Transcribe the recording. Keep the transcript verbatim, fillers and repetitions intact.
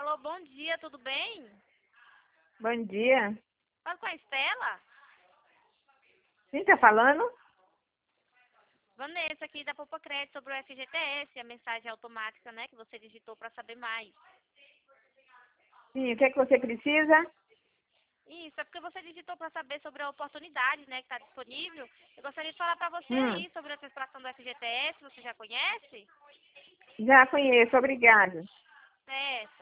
Alô, bom dia, tudo bem? Bom dia. Fala com a Estela? Quem tá falando? Vanessa aqui da Poupa Crédito sobre o F G T S, a mensagem automática, né, que você digitou para saber mais. Sim, o que é que você precisa? Isso, é porque você digitou para saber sobre a oportunidade, né, que está disponível. Eu gostaria de falar para você Hum, aí sobre a prestação do F G T S, você já conhece? já conheço, obrigada. Certo.